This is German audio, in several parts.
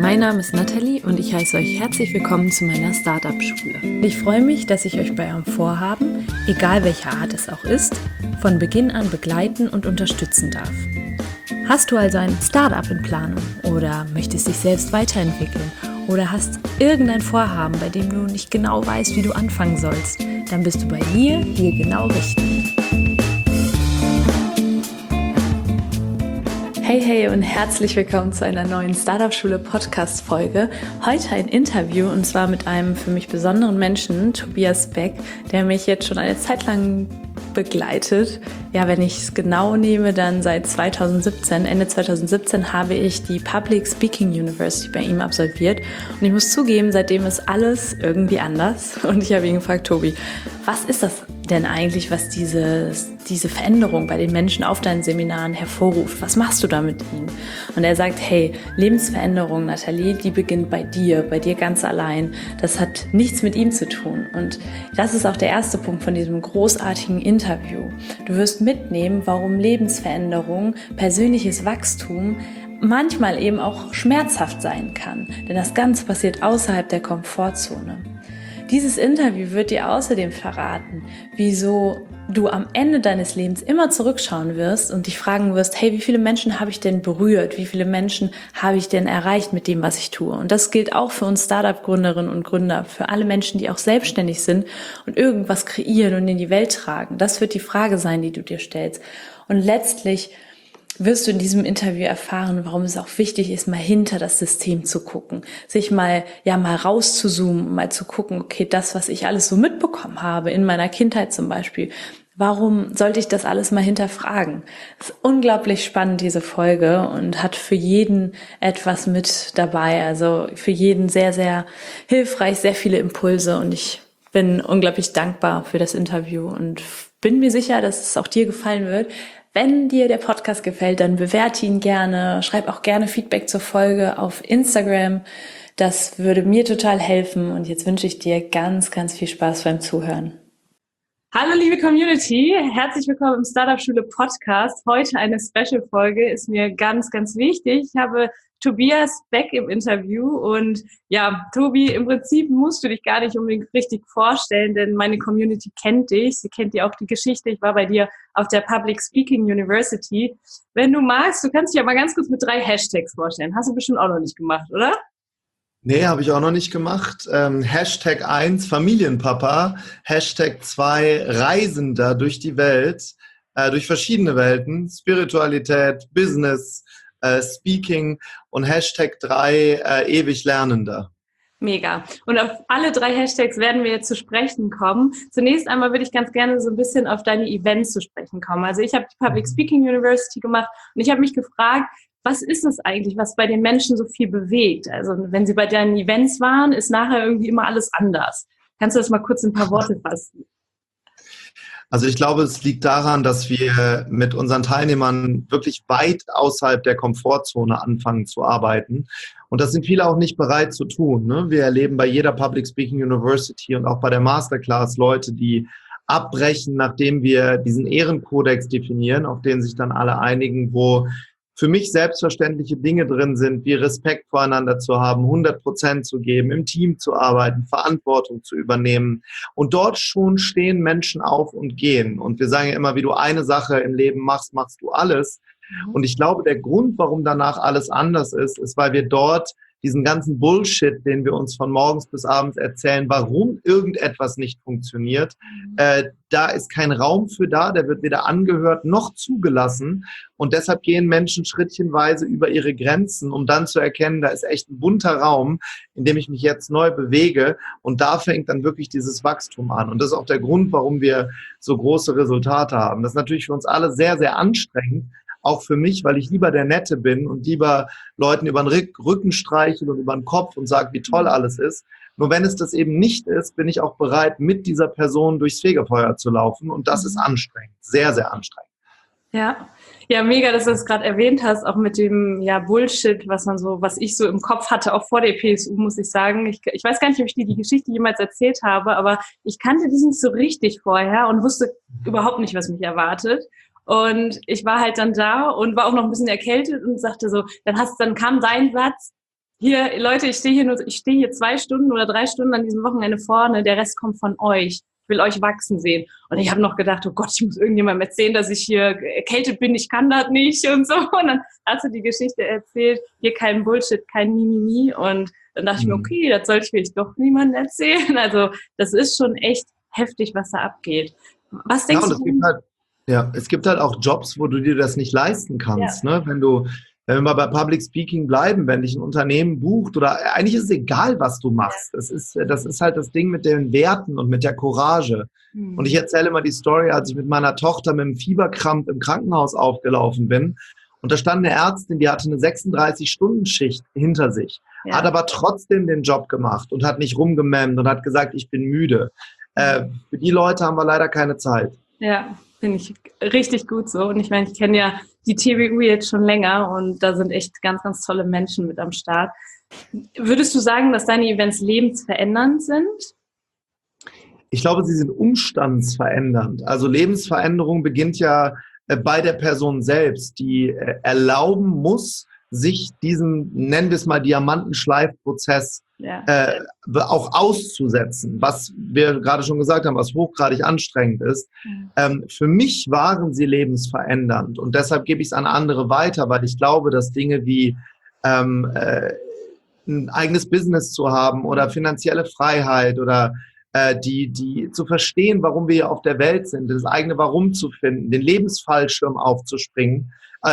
Mein Name ist Nathalie und ich heiße euch herzlich willkommen zu meiner Startup-Schule. Ich freue mich, dass ich euch bei eurem Vorhaben, egal welcher Art es auch ist, von Beginn an begleiten und unterstützen darf. Hast du also ein Startup in Planung oder möchtest dich selbst weiterentwickeln oder hast irgendein Vorhaben, bei dem du nicht genau weißt, wie du anfangen sollst, dann bist du bei mir hier genau richtig. Hey und herzlich willkommen zu einer neuen Startup-Schule Podcast-Folge. Heute ein Interview und zwar mit einem für mich besonderen Menschen, Tobias Beck, der mich jetzt schon eine Zeit lang begleitet. Ja, wenn ich es genau nehme, dann seit 2017. Ende 2017 habe ich die Public Speaking University bei ihm absolviert. Und ich muss zugeben, seitdem ist alles irgendwie anders. Und ich habe ihn gefragt, Tobi, was ist das denn eigentlich, was diese Veränderung bei den Menschen auf deinen Seminaren hervorruft? Was machst du da mit ihnen? Und er sagt, hey, Lebensveränderung, Nathalie, die beginnt bei dir ganz allein. Das hat nichts mit ihm zu tun. Und das ist auch der erste Punkt von diesem großartigen Interview. Du wirst mitnehmen, warum Lebensveränderung, persönliches Wachstum manchmal eben auch schmerzhaft sein kann. Denn das Ganze passiert außerhalb der Komfortzone. Dieses Interview wird dir außerdem verraten, wieso du am Ende deines Lebens immer zurückschauen wirst und dich fragen wirst, hey, wie viele Menschen habe ich denn berührt? Wie viele Menschen habe ich denn erreicht mit dem, was ich tue? Und das gilt auch für uns Startup-Gründerinnen und Gründer, für alle Menschen, die auch selbstständig sind und irgendwas kreieren und in die Welt tragen. Das wird die Frage sein, die du dir stellst. Und letztlich wirst du in diesem Interview erfahren, warum es auch wichtig ist, mal hinter das System zu gucken, sich mal rauszuzoomen, mal zu gucken, okay, das, was ich alles so mitbekommen habe, in meiner Kindheit zum Beispiel, warum sollte ich das alles mal hinterfragen? Es ist unglaublich spannend, diese Folge, und hat für jeden etwas mit dabei, also für jeden sehr, sehr hilfreich, sehr viele Impulse, und ich bin unglaublich dankbar für das Interview und bin mir sicher, dass es auch dir gefallen wird. Wenn dir der Podcast gefällt, dann bewerte ihn gerne, schreib auch gerne Feedback zur Folge auf Instagram. Das würde mir total helfen, und jetzt wünsche ich dir ganz, ganz viel Spaß beim Zuhören. Hallo liebe Community, herzlich willkommen im Startup-Schule Podcast. Heute eine Special-Folge, ist mir ganz, ganz wichtig. Ich habe Tobias Beck im Interview und ja, Tobi, im Prinzip musst du dich gar nicht unbedingt richtig vorstellen, denn meine Community kennt dich. Sie kennt ja auch die Geschichte. Ich war bei dir auf der Public Speaking University. Wenn du magst, du kannst dich ja mal ganz kurz mit 3 Hashtags vorstellen. Hast du bestimmt auch noch nicht gemacht, oder? Nee, habe ich auch noch nicht gemacht. Hashtag 1 Familienpapa, Hashtag 2 Reisender durch die Welt, durch verschiedene Welten, Spiritualität, Business, Speaking, und Hashtag 3 ewig Lernender. Mega. Und auf alle 3 Hashtags werden wir jetzt zu sprechen kommen. Zunächst einmal würde ich ganz gerne so ein bisschen auf deine Events zu sprechen kommen. Also ich habe die Public Speaking University gemacht und ich habe mich gefragt, was ist es eigentlich, was bei den Menschen so viel bewegt? Also wenn sie bei deinen Events waren, ist nachher irgendwie immer alles anders. Kannst du das mal kurz in ein paar Worte fassen? Also ich glaube, es liegt daran, dass wir mit unseren Teilnehmern wirklich weit außerhalb der Komfortzone anfangen zu arbeiten. Und das sind viele auch nicht bereit zu tun, ne? Wir erleben bei jeder Public Speaking University und auch bei der Masterclass Leute, die abbrechen, nachdem wir diesen Ehrenkodex definieren, auf den sich dann alle einigen, wo für mich selbstverständliche Dinge drin sind, wie Respekt voreinander zu haben, 100% zu geben, im Team zu arbeiten, Verantwortung zu übernehmen. Und dort schon stehen Menschen auf und gehen. Und wir sagen ja immer, wie du eine Sache im Leben machst, machst du alles. Und ich glaube, der Grund, warum danach alles anders ist, ist, weil wir dort diesen ganzen Bullshit, den wir uns von morgens bis abends erzählen, warum irgendetwas nicht funktioniert, da ist kein Raum für da, der wird weder angehört noch zugelassen. Und deshalb gehen Menschen schrittchenweise über ihre Grenzen, um dann zu erkennen, da ist echt ein bunter Raum, in dem ich mich jetzt neu bewege. Und da fängt dann wirklich dieses Wachstum an. Und das ist auch der Grund, warum wir so große Resultate haben. Das ist natürlich für uns alle sehr, sehr anstrengend. Auch für mich, weil ich lieber der Nette bin und lieber Leuten über den Rücken streichel und über den Kopf und sage, wie toll alles ist. Nur wenn es das eben nicht ist, bin ich auch bereit, mit dieser Person durchs Fegefeuer zu laufen. Und das ist anstrengend, sehr, sehr anstrengend. Ja, mega, dass du das gerade erwähnt hast, auch mit dem Bullshit, was ich so im Kopf hatte, auch vor der PSU, muss ich sagen. Ich weiß gar nicht, ob ich dir die Geschichte jemals erzählt habe, aber ich kannte die nicht so richtig vorher und wusste überhaupt nicht, was mich erwartet. Und ich war halt dann da und war auch noch ein bisschen erkältet und sagte so, dann kam dein Satz, hier, Leute, ich stehe hier 2 Stunden oder 3 Stunden an diesem Wochenende vorne, der Rest kommt von euch. Ich will euch wachsen sehen. Und ich habe noch gedacht, oh Gott, ich muss irgendjemandem erzählen, dass ich hier erkältet bin, ich kann das nicht und so. Und dann hast du die Geschichte erzählt, hier kein Bullshit, kein Mimimi. Und dann dachte ich mir, okay, das sollte ich vielleicht doch niemandem erzählen. Also das ist schon echt heftig, was da abgeht. Was denkst du? Es gibt halt auch Jobs, wo du dir das nicht leisten kannst. Ja. Ne? Wenn wir mal bei Public Speaking bleiben, wenn dich ein Unternehmen bucht oder eigentlich ist es egal, was du machst. Das ist halt das Ding mit den Werten und mit der Courage. Und ich erzähle immer die Story, als ich mit meiner Tochter mit einem Fieberkrampf im Krankenhaus aufgelaufen bin. Und da stand eine Ärztin, die hatte eine 36-Stunden-Schicht hinter sich, hat aber trotzdem den Job gemacht und hat nicht rumgememmt und hat gesagt, ich bin müde. Für die Leute haben wir leider keine Zeit. Ja, finde ich richtig gut so. Und ich meine, ich kenne ja die TWU jetzt schon länger und da sind echt ganz, ganz tolle Menschen mit am Start. Würdest du sagen, dass deine Events lebensverändernd sind? Ich glaube, sie sind umstandsverändernd. Also Lebensveränderung beginnt ja bei der Person selbst, die erlauben muss, sich diesen, nennen wir es mal, Diamantenschleifprozess auch auszusetzen, was wir gerade schon gesagt haben, was hochgradig anstrengend ist. Für mich waren sie lebensverändernd und deshalb gebe ich es an andere weiter, weil ich glaube, dass Dinge wie ein eigenes Business zu haben oder finanzielle Freiheit oder die zu verstehen, warum wir hier auf der Welt sind, das eigene Warum zu finden, den Lebensfallschirm aufzuspannen,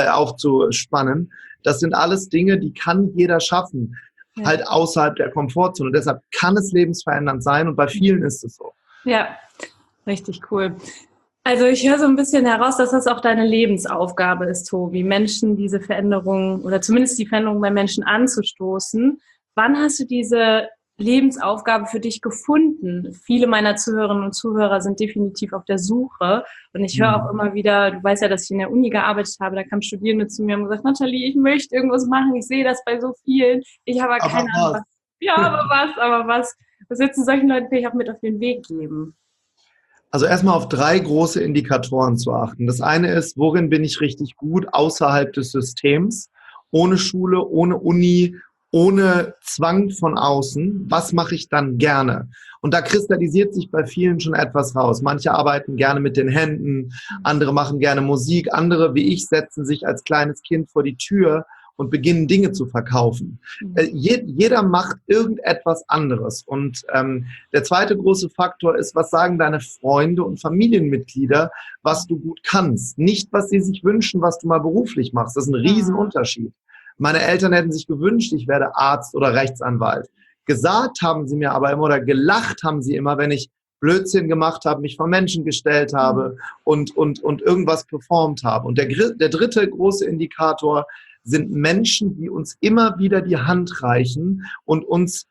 das sind alles Dinge, die kann jeder schaffen, halt außerhalb der Komfortzone. Und deshalb kann es lebensverändernd sein und bei vielen ist es so. Ja, richtig cool. Also ich höre so ein bisschen heraus, dass das auch deine Lebensaufgabe ist, Tobi, Menschen diese Veränderung oder zumindest die Veränderung bei Menschen anzustoßen. Wann hast du diese Lebensaufgabe für dich gefunden? Viele meiner Zuhörerinnen und Zuhörer sind definitiv auf der Suche und ich höre auch immer wieder, du weißt ja, dass ich in der Uni gearbeitet habe, da kamen Studierende zu mir und haben gesagt, Nathalie, ich möchte irgendwas machen, ich sehe das bei so vielen, ich habe aber keine Ahnung, was. Ja, aber was würdest du solchen Leuten vielleicht auch mit auf den Weg geben? Also erstmal auf 3 große Indikatoren zu achten. Das eine ist, worin bin ich richtig gut außerhalb des Systems, ohne Schule, ohne Uni, ohne Zwang von außen, was mache ich dann gerne? Und da kristallisiert sich bei vielen schon etwas raus. Manche arbeiten gerne mit den Händen, andere machen gerne Musik, andere, wie ich, setzen sich als kleines Kind vor die Tür und beginnen Dinge zu verkaufen. Jeder macht irgendetwas anderes. Und der zweite große Faktor ist, was sagen deine Freunde und Familienmitglieder, was du gut kannst. Nicht, was sie sich wünschen, was du mal beruflich machst. Das ist ein Riesenunterschied. Meine Eltern hätten sich gewünscht, ich werde Arzt oder Rechtsanwalt. Gesagt haben sie mir aber immer oder gelacht haben sie immer, wenn ich Blödsinn gemacht habe, mich vor Menschen gestellt habe und irgendwas performt habe. Und der dritte große Indikator sind Menschen, die uns immer wieder die Hand reichen und uns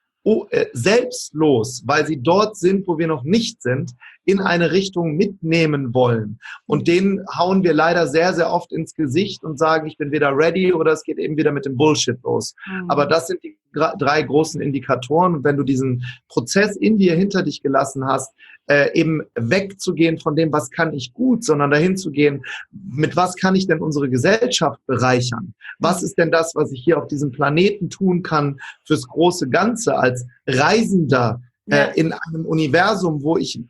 selbstlos, weil sie dort sind, wo wir noch nicht sind, in eine Richtung mitnehmen wollen. Und denen hauen wir leider sehr, sehr oft ins Gesicht und sagen, ich bin weder ready oder es geht eben wieder mit dem Bullshit los. Aber das sind die 3 großen Indikatoren. Und wenn du diesen Prozess in dir hinter dich gelassen hast, eben wegzugehen von dem, was kann ich gut, sondern dahin zu gehen, mit was kann ich denn unsere Gesellschaft bereichern? Was ist denn das, was ich hier auf diesem Planeten tun kann fürs große Ganze als Reisender in einem Universum, wo ich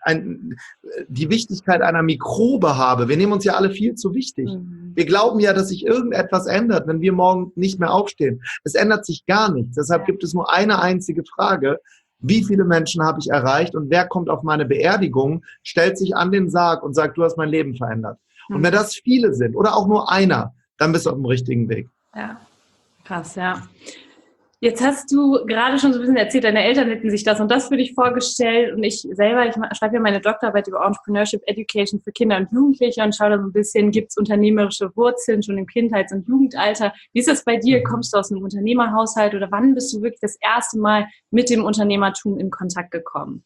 die Wichtigkeit einer Mikrobe habe. Wir nehmen uns ja alle viel zu wichtig. Wir glauben ja, dass sich irgendetwas ändert, wenn wir morgen nicht mehr aufstehen. Es ändert sich gar nichts. Deshalb gibt es nur eine einzige Frage. Wie viele Menschen habe ich erreicht und wer kommt auf meine Beerdigung, stellt sich an den Sarg und sagt, du hast mein Leben verändert. Und wenn das viele sind oder auch nur einer, dann bist du auf dem richtigen Weg. Ja, krass, ja. Jetzt hast du gerade schon so ein bisschen erzählt, deine Eltern hätten sich das und das für dich vorgestellt und ich schreibe ja meine Doktorarbeit über Entrepreneurship Education für Kinder und Jugendliche und schaue da so ein bisschen, gibt es unternehmerische Wurzeln schon im Kindheits- und Jugendalter? Wie ist das bei dir? Kommst du aus einem Unternehmerhaushalt oder wann bist du wirklich das erste Mal mit dem Unternehmertum in Kontakt gekommen?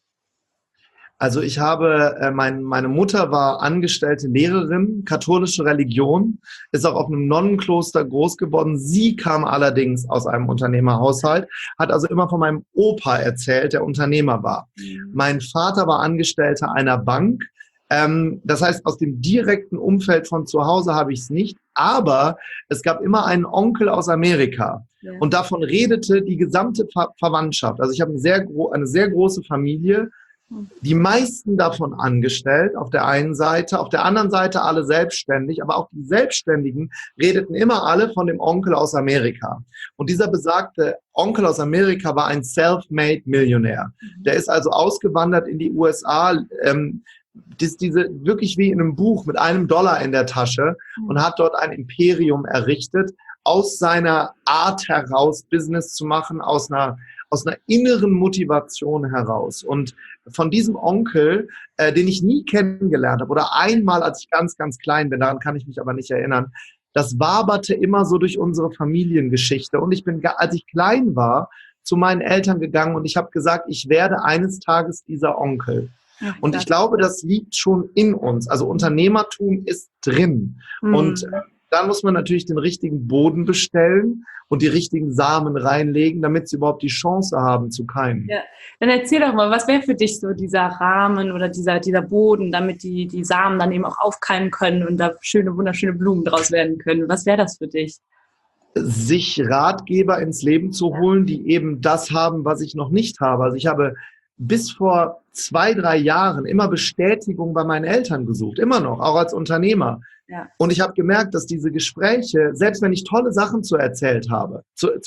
Also ich habe, meine Mutter war angestellte Lehrerin, katholische Religion, ist auch auf einem Nonnenkloster groß geworden. Sie kam allerdings aus einem Unternehmerhaushalt, hat also immer von meinem Opa erzählt, der Unternehmer war. Mein Vater war Angestellter einer Bank, Das heißt, aus dem direkten Umfeld von zu Hause habe ich es nicht, aber es gab immer einen Onkel aus Amerika und davon redete die gesamte Verwandtschaft. Also ich habe eine sehr große Familie, die meisten davon angestellt auf der einen Seite, auf der anderen Seite alle selbstständig, aber auch die Selbstständigen redeten immer alle von dem Onkel aus Amerika. Und dieser besagte Onkel aus Amerika war ein self-made Millionär. Der ist also ausgewandert in die USA, wirklich wie in einem Buch mit $1 in der Tasche und hat dort ein Imperium errichtet, aus seiner Art heraus Business zu machen, aus einer inneren Motivation heraus. Und von diesem Onkel, den ich nie kennengelernt habe, oder einmal, als ich ganz, ganz klein bin, daran kann ich mich aber nicht erinnern, das waberte immer so durch unsere Familiengeschichte. Und ich bin, als ich klein war, zu meinen Eltern gegangen und ich habe gesagt, ich werde eines Tages dieser Onkel. Und ich glaube, das liegt schon in uns. Also Unternehmertum ist drin. Und da muss man natürlich den richtigen Boden bestellen und die richtigen Samen reinlegen, damit sie überhaupt die Chance haben zu keimen. Ja, dann erzähl doch mal, was wäre für dich so dieser Rahmen oder dieser Boden, damit die Samen dann eben auch aufkeimen können und da wunderschöne Blumen draus werden können. Was wäre das für dich? Sich Ratgeber ins Leben zu holen, die eben das haben, was ich noch nicht habe. Also ich habe bis vor 2-3 Jahren immer Bestätigung bei meinen Eltern gesucht, immer noch, auch als Unternehmer. Ja. Und ich habe gemerkt, dass diese Gespräche, selbst wenn ich tolle Sachen zu erzählen habe,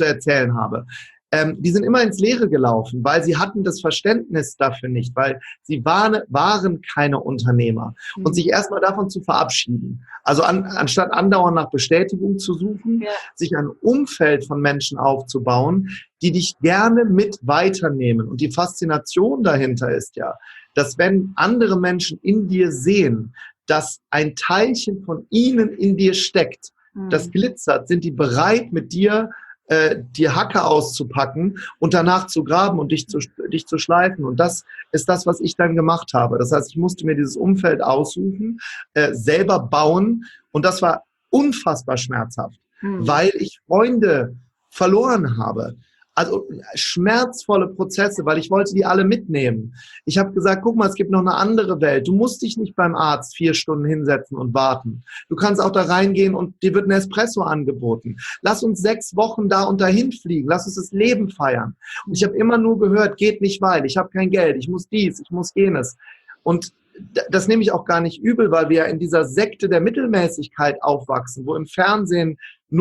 die sind immer ins Leere gelaufen, weil sie hatten das Verständnis dafür nicht, weil sie waren keine Unternehmer. Und sich erstmal davon zu verabschieden, also anstatt andauernd nach Bestätigung zu suchen, sich ein Umfeld von Menschen aufzubauen, die dich gerne mit weiternehmen. Und die Faszination dahinter ist ja, dass wenn andere Menschen in dir sehen, dass ein Teilchen von ihnen in dir steckt, das glitzert, sind die bereit, mit dir die Hacke auszupacken und danach zu graben und dich zu schleifen. Und das ist das, was ich dann gemacht habe. Das heißt, ich musste mir dieses Umfeld aussuchen, selber bauen. Und das war unfassbar schmerzhaft, weil ich Freunde verloren habe. Also schmerzvolle Prozesse, weil ich wollte die alle mitnehmen. Ich habe gesagt, guck mal, es gibt noch eine andere Welt. Du musst dich nicht beim Arzt 4 Stunden hinsetzen und warten. Du kannst auch da reingehen und dir wird ein Espresso angeboten. Lass uns 6 Wochen da und dahin fliegen. Lass uns das Leben feiern. Und ich habe immer nur gehört, geht nicht, weil ich habe kein Geld, ich muss dies, ich muss jenes. Und das nehme ich auch gar nicht übel, weil wir in dieser Sekte der Mittelmäßigkeit aufwachsen, wo im Fernsehen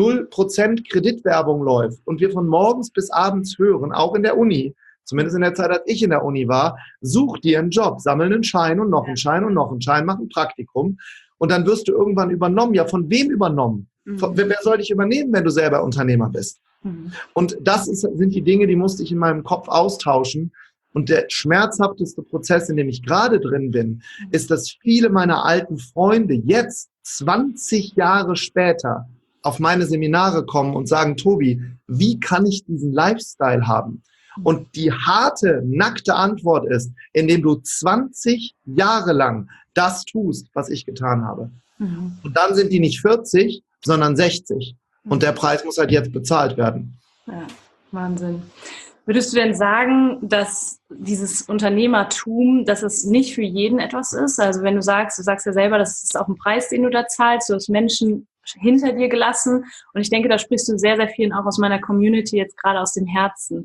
0% Kreditwerbung läuft und wir von morgens bis abends hören, auch in der Uni, zumindest in der Zeit, als ich in der Uni war, such dir einen Job, sammel einen Schein und noch einen Schein und noch einen Schein, mach ein Praktikum und dann wirst du irgendwann übernommen. Ja, von wem übernommen? Wer soll dich übernehmen, wenn du selber Unternehmer bist? Und das sind die Dinge, die musste ich in meinem Kopf austauschen. Und der schmerzhafteste Prozess, in dem ich gerade drin bin, ist, dass viele meiner alten Freunde jetzt 20 Jahre später auf meine Seminare kommen und sagen, Tobi, wie kann ich diesen Lifestyle haben? Und die harte, nackte Antwort ist, indem du 20 Jahre lang das tust, was ich getan habe. Und dann sind die nicht 40, sondern 60. Und der Preis muss halt jetzt bezahlt werden. Ja, Wahnsinn. Würdest du denn sagen, dass dieses Unternehmertum, dass es nicht für jeden etwas ist? Also wenn du sagst ja selber, das ist auch ein Preis, den du da zahlst, du hast Menschen hinter dir gelassen und ich denke, da sprichst du sehr, sehr vielen auch aus meiner Community jetzt gerade aus dem Herzen.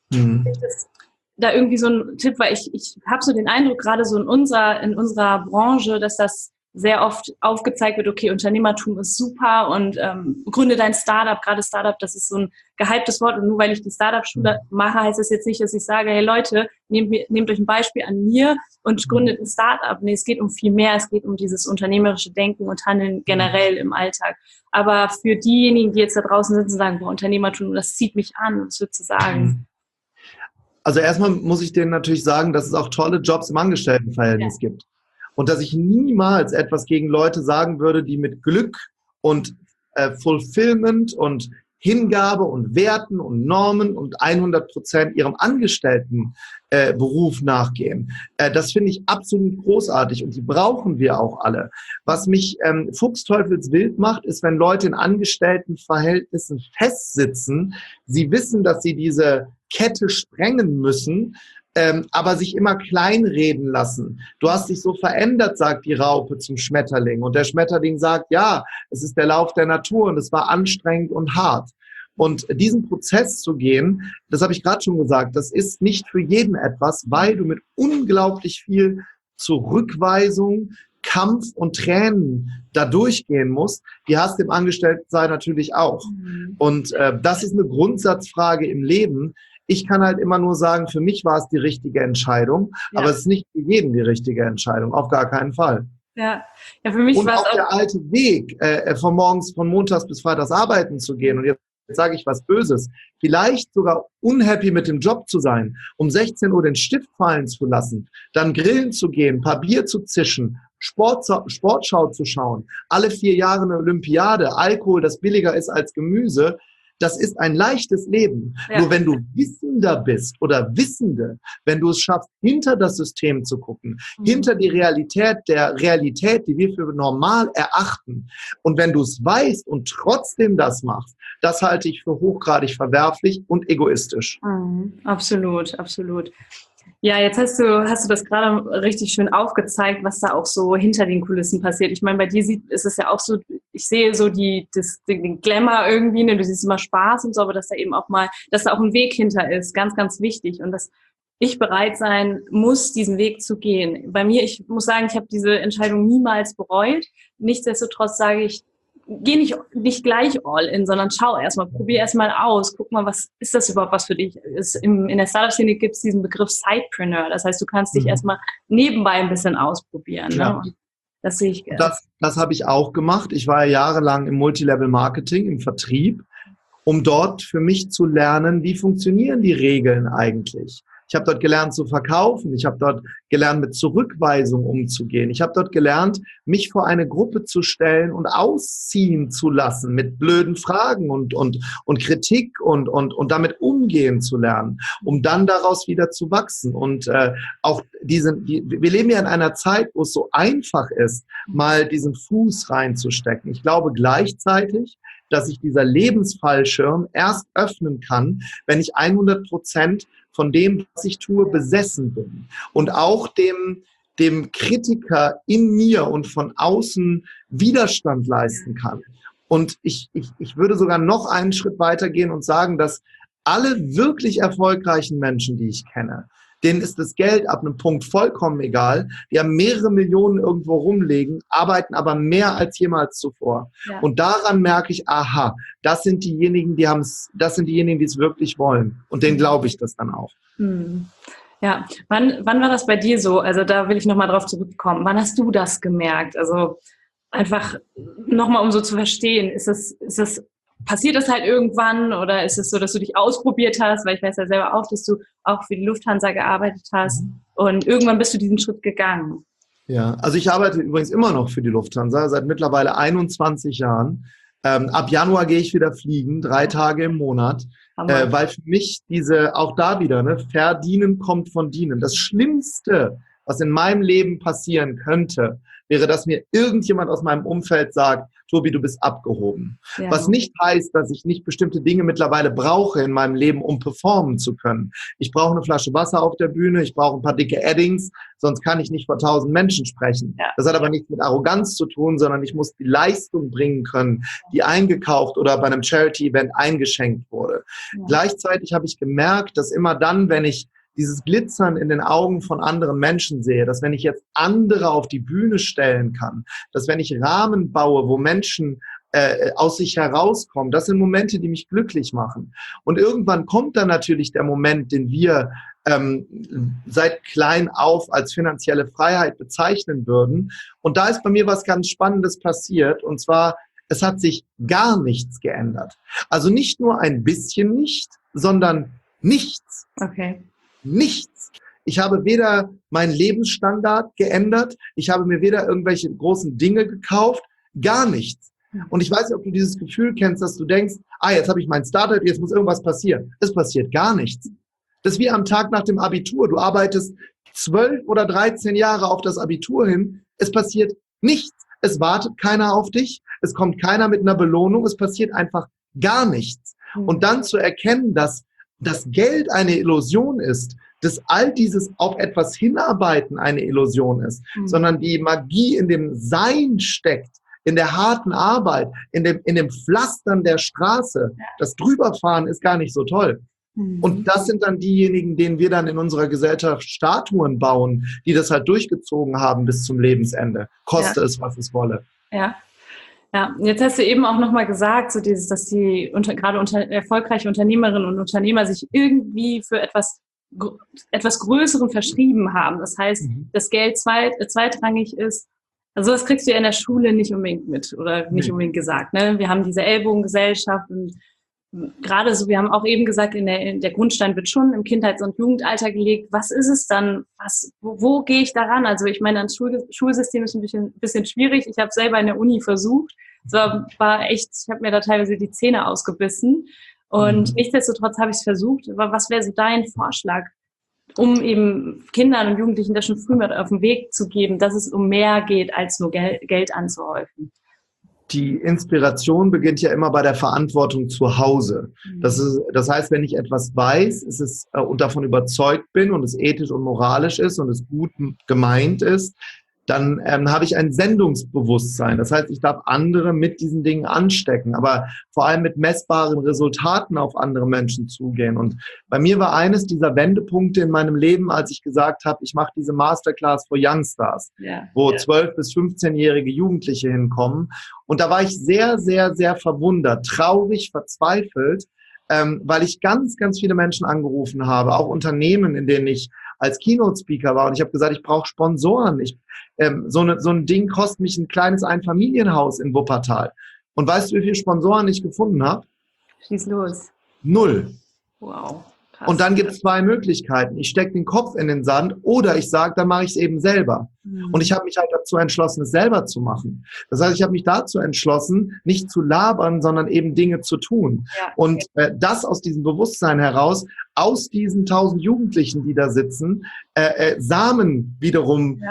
Ist da irgendwie so ein Tipp, weil ich habe so den Eindruck, gerade so in unserer Branche, dass das sehr oft aufgezeigt wird, okay, Unternehmertum ist super und gründe dein Startup, gerade Startup, das ist so ein gehyptes Wort und nur weil ich die Startup-Schule mache, heißt das jetzt nicht, dass ich sage, hey Leute, nehmt euch ein Beispiel an mir und gründet ein Startup. Nee, es geht um viel mehr, es geht um dieses unternehmerische Denken und Handeln generell im Alltag. Aber für diejenigen, die jetzt da draußen sitzen und sagen, boah, Unternehmertum, das zieht mich an, was würdest du sagen? Also erstmal muss ich denen natürlich sagen, dass es auch tolle Jobs im Angestelltenverhältnis gibt. Und dass ich niemals etwas gegen Leute sagen würde, die mit Glück und Fulfillment und Hingabe und Werten und Normen und 100% ihrem Angestelltenberuf nachgehen. Das finde ich absolut großartig und die brauchen wir auch alle. Was mich fuchsteufelswild macht, ist, wenn Leute in Angestelltenverhältnissen festsitzen. Sie wissen, dass sie diese Kette sprengen müssen, aber sich immer kleinreden lassen. Du hast dich so verändert, sagt die Raupe zum Schmetterling. Und der Schmetterling sagt, ja, es ist der Lauf der Natur und es war anstrengend und hart. Und diesen Prozess zu gehen, das habe ich gerade schon gesagt, das ist nicht für jeden etwas, weil du mit unglaublich viel Zurückweisung, Kampf und Tränen da durchgehen musst. Die hast du im Angestelltensein natürlich auch. Und das ist eine Grundsatzfrage im Leben. Ich kann halt immer nur sagen, für mich war es die richtige Entscheidung, aber es ist nicht für jeden die richtige Entscheidung, auf gar keinen Fall. Ja, für mich war es auch der alte Weg, von montags bis freitags arbeiten zu gehen, und jetzt sage ich was Böses, vielleicht sogar unhappy mit dem Job zu sein, um 16 Uhr den Stift fallen zu lassen, dann grillen zu gehen, ein paar Bier zu zischen, Sportschau zu schauen, alle 4 Jahre eine Olympiade, Alkohol, das billiger ist als Gemüse, das ist ein leichtes Leben. Ja. Nur wenn du Wissender bist oder Wissende, wenn du es schaffst, hinter das System zu gucken, hinter die Realität, die wir für normal erachten, und wenn du es weißt und trotzdem das machst, das halte ich für hochgradig verwerflich und egoistisch. Absolut, absolut. Ja, jetzt hast du das gerade richtig schön aufgezeigt, was da auch so hinter den Kulissen passiert. Ich meine, bei dir ist es ja auch so, ich sehe so den Glamour irgendwie, ne? Du siehst immer Spaß und so, aber dass da eben auch dass da auch ein Weg hinter ist, ganz, ganz wichtig. Und dass ich bereit sein muss, diesen Weg zu gehen. Bei mir, ich muss sagen, ich habe diese Entscheidung niemals bereut. Nichtsdestotrotz sage ich, geh nicht gleich all in, sondern schau erstmal, probier erstmal aus, guck mal, was ist das überhaupt was für dich? In der Startup-Szene gibt es diesen Begriff Sidepreneur, das heißt, du kannst dich erstmal nebenbei ein bisschen ausprobieren. Ja. Ne? Und das sehe ich. Das habe ich auch gemacht. Ich war ja jahrelang im Multilevel-Marketing, im Vertrieb, um dort für mich zu lernen, wie funktionieren die Regeln eigentlich. Ich habe dort gelernt zu verkaufen. Ich habe dort gelernt, mit Zurückweisung umzugehen. Ich habe dort gelernt, mich vor eine Gruppe zu stellen und ausziehen zu lassen mit blöden Fragen und Kritik und damit umgehen zu lernen, um dann daraus wieder zu wachsen. Und auch wir leben ja in einer Zeit, wo es so einfach ist, mal diesen Fuß reinzustecken. Ich glaube gleichzeitig, dass sich dieser Lebensfallschirm erst öffnen kann, wenn ich 100% von dem, was ich tue, besessen bin. Und auch dem Kritiker in mir und von außen Widerstand leisten kann. Und ich würde sogar noch einen Schritt weitergehen und sagen, dass alle wirklich erfolgreichen Menschen, die ich kenne, denen ist das Geld ab einem Punkt vollkommen egal. Die haben mehrere Millionen irgendwo rumliegen, arbeiten aber mehr als jemals zuvor. Ja. Und daran merke ich, aha, das sind diejenigen, die es wirklich wollen. Und denen glaube ich das dann auch. Ja, wann war das bei dir so? Also da will ich nochmal drauf zurückkommen. Wann hast du das gemerkt? Also einfach nochmal, um so zu verstehen, passiert das halt irgendwann oder ist es so, dass du dich ausprobiert hast? Weil ich weiß ja selber auch, dass du auch für die Lufthansa gearbeitet hast und irgendwann bist du diesen Schritt gegangen. Ja, also ich arbeite übrigens immer noch für die Lufthansa seit mittlerweile 21 Jahren. Ab Januar gehe ich wieder fliegen, 3 Tage im Monat, weil für mich auch da wieder, Verdienen kommt von Dienen. Das Schlimmste, was in meinem Leben passieren könnte, wäre, dass mir irgendjemand aus meinem Umfeld sagt, Tobi, du bist abgehoben. Ja. Was nicht heißt, dass ich nicht bestimmte Dinge mittlerweile brauche in meinem Leben, um performen zu können. Ich brauche eine Flasche Wasser auf der Bühne, ich brauche ein paar dicke Addings, sonst kann ich nicht vor 1000 Menschen sprechen. Ja. Das hat aber nichts mit Arroganz zu tun, sondern ich muss die Leistung bringen können, die eingekauft oder bei einem Charity-Event eingeschenkt wurde. Ja. Gleichzeitig habe ich gemerkt, dass immer dann, wenn ich dieses Glitzern in den Augen von anderen Menschen sehe, dass wenn ich jetzt andere auf die Bühne stellen kann, dass wenn ich Rahmen baue, wo Menschen aus sich herauskommen, das sind Momente, die mich glücklich machen. Und irgendwann kommt dann natürlich der Moment, den wir seit klein auf als finanzielle Freiheit bezeichnen würden. Und da ist bei mir was ganz Spannendes passiert, und zwar, es hat sich gar nichts geändert. Also nicht nur ein bisschen nicht, sondern nichts. Okay. Nichts. Ich habe weder meinen Lebensstandard geändert, ich habe mir weder irgendwelche großen Dinge gekauft, gar nichts. Und ich weiß nicht, ob du dieses Gefühl kennst, dass du denkst, jetzt habe ich mein Startup, jetzt muss irgendwas passieren. Es passiert gar nichts. Das ist wie am Tag nach dem Abitur. Du arbeitest 12 oder 13 Jahre auf das Abitur hin, es passiert nichts. Es wartet keiner auf dich, es kommt keiner mit einer Belohnung, es passiert einfach gar nichts. Und dann zu erkennen, dass das Geld eine Illusion ist, dass all dieses auf etwas hinarbeiten eine Illusion ist, sondern die Magie in dem Sein steckt, in der harten Arbeit, in dem Pflastern der Straße. Das Drüberfahren ist gar nicht so toll. Und das sind dann diejenigen, denen wir dann in unserer Gesellschaft Statuen bauen, die das halt durchgezogen haben bis zum Lebensende. Koste es, was es wolle. Ja. Ja, jetzt hast du eben auch nochmal gesagt, so dieses, dass die erfolgreiche Unternehmerinnen und Unternehmer sich irgendwie für etwas Größeren verschrieben haben. Das heißt, das Geld zweitrangig ist. Also das kriegst du ja in der Schule nicht unbedingt mit oder nicht unbedingt gesagt. Ne? Wir haben diese Ellbogengesellschaft und gerade so, wir haben auch eben gesagt, der Grundstein wird schon im Kindheits- und Jugendalter gelegt. Was ist es dann? Wo gehe ich daran? Also ich meine, das Schulsystem ist ein bisschen schwierig. Ich habe es selber in der Uni versucht. Es war echt, ich habe mir da teilweise die Zähne ausgebissen. Und nichtsdestotrotz habe ich es versucht. Aber was wäre so dein Vorschlag, um eben Kindern und Jugendlichen das schon früh mit auf den Weg zu geben, dass es um mehr geht, als nur Geld anzuhäufen? Die Inspiration beginnt ja immer bei der Verantwortung zu Hause. Das heißt, wenn ich etwas weiß, und davon überzeugt bin und es ethisch und moralisch ist und es gut gemeint ist, dann habe ich ein Sendungsbewusstsein. Das heißt, ich darf andere mit diesen Dingen anstecken, aber vor allem mit messbaren Resultaten auf andere Menschen zugehen. Und bei mir war eines dieser Wendepunkte in meinem Leben, als ich gesagt habe, ich mache diese Masterclass für Youngstars, wo 12- bis 15-jährige Jugendliche hinkommen. Und da war ich sehr, sehr, sehr verwundert, traurig, verzweifelt, weil ich ganz, ganz viele Menschen angerufen habe, auch Unternehmen, in denen ich als Keynote-Speaker war. Und ich habe gesagt, ich brauche Sponsoren. So ein Ding kostet mich ein kleines Einfamilienhaus in Wuppertal. Und weißt du, wie viele Sponsoren ich gefunden habe? Schieß los. 0. Wow. Krass. Und dann gibt es 2 Möglichkeiten. Ich stecke den Kopf in den Sand oder ich sage, dann mache ich es eben selber. Und ich habe mich halt dazu entschlossen, es selber zu machen. Das heißt, ich habe mich dazu entschlossen, nicht zu labern, sondern eben Dinge zu tun. Ja. Und das aus diesem Bewusstsein heraus, aus diesen 1000 Jugendlichen, die da sitzen, Samen wiederum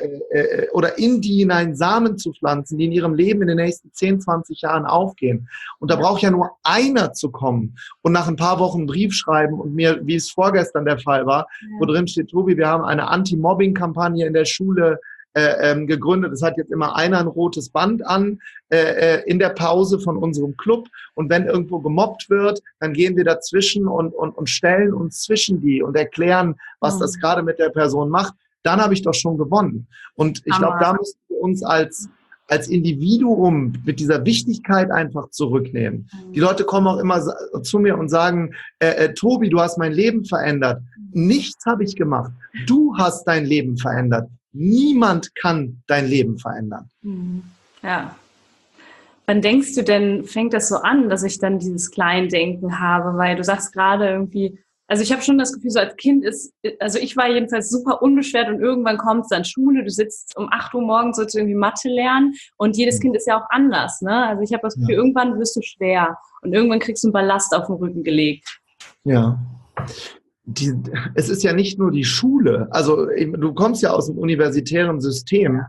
oder in die hinein Samen zu pflanzen, die in ihrem Leben in den nächsten 10, 20 Jahren aufgehen. Und da braucht ja nur einer zu kommen und nach ein paar Wochen einen Brief schreiben und mir, wie es vorgestern der Fall war, wo drin steht, Tobi, wir haben eine Anti-Mobbing-Kampagne in der Schule gegründet. Es hat jetzt immer einer ein rotes Band an in der Pause von unserem Club. Und wenn irgendwo gemobbt wird, dann gehen wir dazwischen und stellen uns zwischen die und erklären, was das gerade mit der Person macht. Dann habe ich doch schon gewonnen. Und ich glaube, da müssen wir uns als Individuum mit dieser Wichtigkeit einfach zurücknehmen. Die Leute kommen auch immer zu mir und sagen, Tobi, du hast mein Leben verändert. Nichts habe ich gemacht. Du hast dein Leben verändert. Niemand kann dein Leben verändern. Ja. Wann denkst du denn, fängt das so an, dass ich dann dieses Kleindenken habe? Weil du sagst gerade irgendwie, also ich habe schon das Gefühl, so als Kind also ich war jedenfalls super unbeschwert und irgendwann kommt es dann Schule, du sitzt um 8 Uhr morgens, sollst du irgendwie Mathe lernen und jedes Kind ist ja auch anders, ne? Also ich habe das Gefühl, irgendwann wirst du schwer und irgendwann kriegst du einen Ballast auf den Rücken gelegt. Ja. Es ist ja nicht nur die Schule, also du kommst ja aus dem universitären System.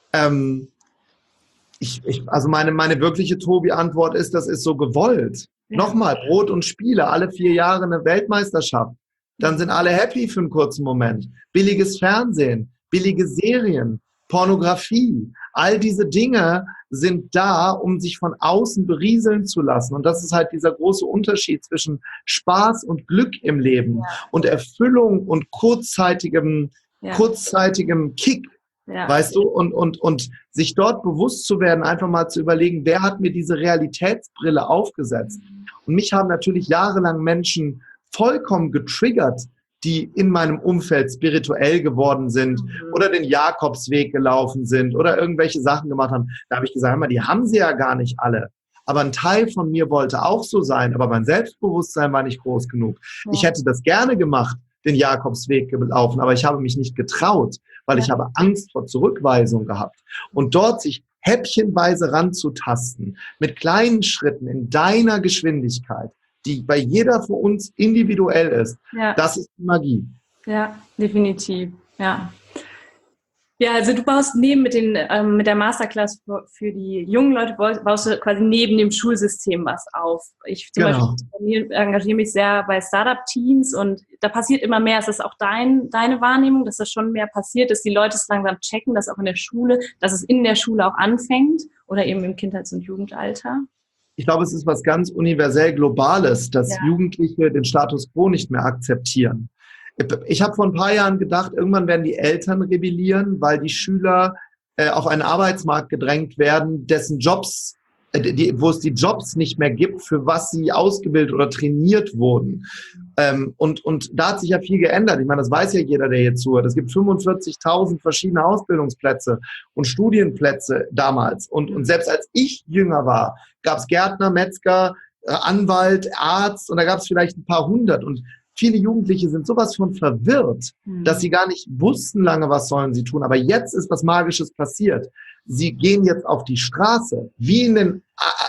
Also meine wirkliche Tobi-Antwort ist, das ist so gewollt. Ja. Nochmal, Brot und Spiele, alle 4 Jahre eine Weltmeisterschaft. Dann sind alle happy für einen kurzen Moment. Billiges Fernsehen, billige Serien, Pornografie, all diese Dinge sind da, um sich von außen berieseln zu lassen. Und das ist halt dieser große Unterschied zwischen Spaß und Glück im Leben und Erfüllung und kurzzeitigem Kick. Ja. Weißt du, und sich dort bewusst zu werden, einfach mal zu überlegen, wer hat mir diese Realitätsbrille aufgesetzt? Und mich haben natürlich jahrelang Menschen vollkommen getriggert, die in meinem Umfeld spirituell geworden sind oder den Jakobsweg gelaufen sind oder irgendwelche Sachen gemacht haben. Da habe ich gesagt, die haben sie ja gar nicht alle. Aber ein Teil von mir wollte auch so sein, aber mein Selbstbewusstsein war nicht groß genug. Ja. Ich hätte das gerne gemacht, den Jakobsweg gelaufen, aber ich habe mich nicht getraut, weil ich habe Angst vor Zurückweisung gehabt. Und dort sich häppchenweise ranzutasten, mit kleinen Schritten in deiner Geschwindigkeit, die bei jeder von uns individuell ist, das ist die Magie. Ja, definitiv, ja. Ja, also du baust mit der Masterclass für die jungen Leute, baust du quasi neben dem Schulsystem was auf. Ich zum Genau. Beispiel engagiere mich sehr bei Startup-Teams und da passiert immer mehr. Ist das auch deine Wahrnehmung, dass das schon mehr passiert, dass die Leute es langsam checken, dass auch in der Schule, dass es in der Schule auch anfängt oder eben im Kindheits- und Jugendalter? Ich glaube, es ist was ganz universell Globales, dass Jugendliche den Status quo nicht mehr akzeptieren. Ich habe vor ein paar Jahren gedacht, irgendwann werden die Eltern rebellieren, weil die Schüler auf einen Arbeitsmarkt gedrängt werden, dessen Jobs, wo es die Jobs nicht mehr gibt, für was sie ausgebildet oder trainiert wurden. Und da hat sich ja viel geändert. Ich meine, das weiß ja jeder, der hier zuhört. Es gibt 45.000 verschiedene Ausbildungsplätze und Studienplätze damals. Und selbst als ich jünger war, gab es Gärtner, Metzger, Anwalt, Arzt und da gab es vielleicht ein paar hundert. Und viele Jugendliche sind sowas von verwirrt, dass sie gar nicht wussten lange, was sollen sie tun. Aber jetzt ist was Magisches passiert. Sie gehen jetzt auf die Straße, wie in den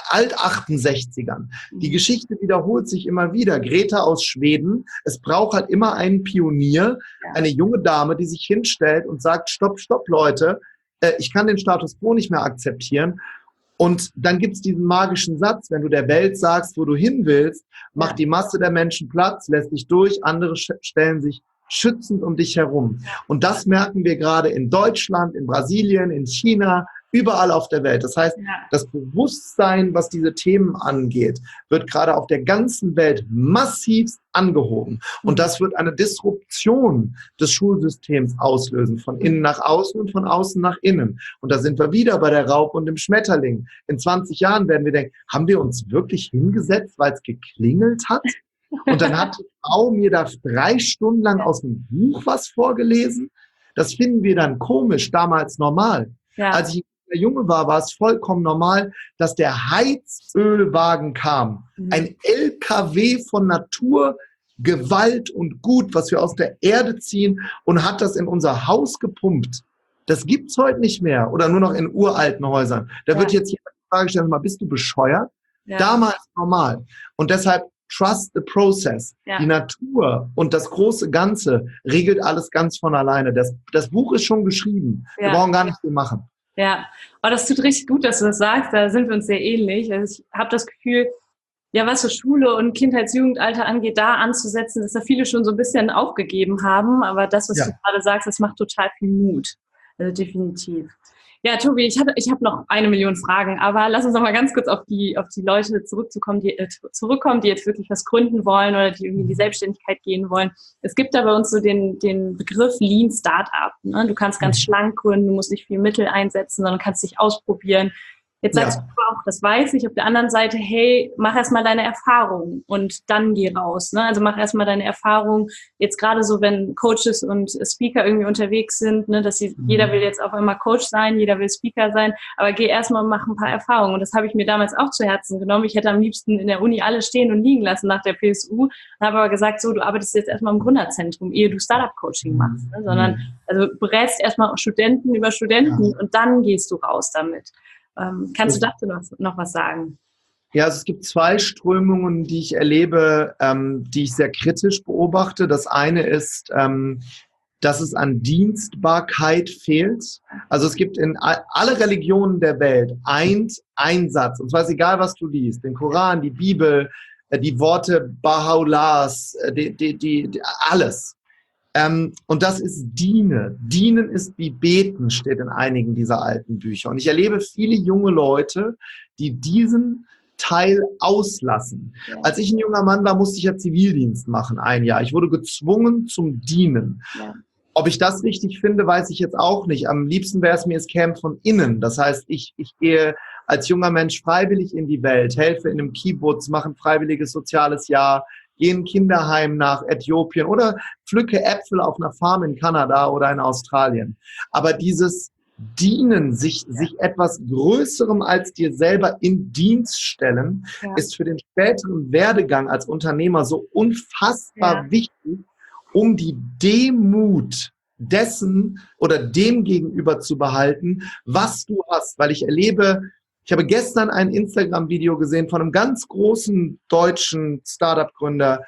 Alt-68ern. Die Geschichte wiederholt sich immer wieder. Greta aus Schweden, es braucht halt immer einen Pionier, eine junge Dame, die sich hinstellt und sagt, stopp, stopp, Leute, ich kann den Status quo nicht mehr akzeptieren. Und dann gibt's diesen magischen Satz, wenn du der Welt sagst, wo du hin willst, macht die Masse der Menschen Platz, lässt dich durch, andere stellen sich schützend um dich herum. Und das merken wir gerade in Deutschland, in Brasilien, in China, überall auf der Welt. Das heißt, das Bewusstsein, was diese Themen angeht, wird gerade auf der ganzen Welt massiv angehoben. Und das wird eine Disruption des Schulsystems auslösen, von innen nach außen und von außen nach innen. Und da sind wir wieder bei der Raupe und dem Schmetterling. In 20 Jahren werden wir denken, haben wir uns wirklich hingesetzt, weil es geklingelt hat? Und dann hat die Frau mir da 3 Stunden lang aus dem Buch was vorgelesen. Das finden wir dann komisch, damals normal. Als ich der Junge war, war es vollkommen normal, dass der Heizölwagen kam. Ein LKW von Natur, Gewalt und Gut, was wir aus der Erde ziehen und hat das in unser Haus gepumpt. Das gibt's heute nicht mehr oder nur noch in uralten Häusern. Da wird jetzt jemand die Frage stellen, bist du bescheuert? Damals normal. Und deshalb trust the process. Die Natur und das große Ganze regelt alles ganz von alleine. Das Buch ist schon geschrieben. Wir brauchen gar nicht viel machen. Ja, aber das tut richtig gut, dass du das sagst. Da sind wir uns sehr ähnlich. Also ich habe das Gefühl, was so Schule und Kindheits-Jugendalter angeht, da anzusetzen, dass da viele schon so ein bisschen aufgegeben haben. Aber das, was du gerade sagst, das macht total viel Mut. Also definitiv. Ja, Tobi, ich hab noch 1 Million Fragen, aber lass uns noch mal ganz kurz auf die Leute zurückkommen, die jetzt wirklich was gründen wollen oder die irgendwie in die Selbstständigkeit gehen wollen. Es gibt da bei uns so den Begriff Lean Startup. Ne? Du kannst ganz schlank gründen, du musst nicht viel Mittel einsetzen, sondern kannst dich ausprobieren. Jetzt sagst du auch, das weiß ich, auf der anderen Seite, hey, mach erstmal deine Erfahrung und dann geh raus. Ne? Also mach erstmal deine Erfahrung, jetzt gerade so, wenn Coaches und Speaker irgendwie unterwegs sind, ne, dass jeder will jetzt auf einmal Coach sein, jeder will Speaker sein, aber geh erstmal und mach ein paar Erfahrungen. Und das habe ich mir damals auch zu Herzen genommen. Ich hätte am liebsten in der Uni alles stehen und liegen lassen nach der PSU und habe aber gesagt, so, du arbeitest jetzt erstmal im Gründerzentrum, ehe du Startup-Coaching machst, ne? Sondern also berätst erstmal Studenten über Studenten und dann gehst du raus damit. Kannst du dazu noch was sagen? Ja, also es gibt 2 Strömungen, die ich erlebe, die ich sehr kritisch beobachte. Das eine ist, dass es an Dienstbarkeit fehlt. Also es gibt in alle Religionen der Welt ein Satz, und zwar ist egal, was du liest, den Koran, die Bibel, die Worte Baha'u'llahs, alles. Und das ist Diene. Dienen ist wie Beten, steht in einigen dieser alten Bücher. Und ich erlebe viele junge Leute, die diesen Teil auslassen. Ja. Als ich ein junger Mann war, musste ich ja Zivildienst machen, 1 Jahr. Ich wurde gezwungen zum Dienen. Ja. Ob ich das richtig finde, weiß ich jetzt auch nicht. Am liebsten wäre es mir, es käme von innen. Das heißt, ich gehe als junger Mensch freiwillig in die Welt, helfe in einem Kibbutz, mache ein freiwilliges soziales Jahr, gehe in ein Kinderheim nach Äthiopien oder pflücke Äpfel auf einer Farm in Kanada oder in Australien. Aber dieses Dienen, sich etwas Größerem als dir selber in Dienst stellen, ist für den späteren Werdegang als Unternehmer so unfassbar wichtig, um die Demut dessen oder dem gegenüber zu behalten, was du hast. Weil ich habe gestern ein Instagram-Video gesehen von einem ganz großen deutschen Startup-Gründer,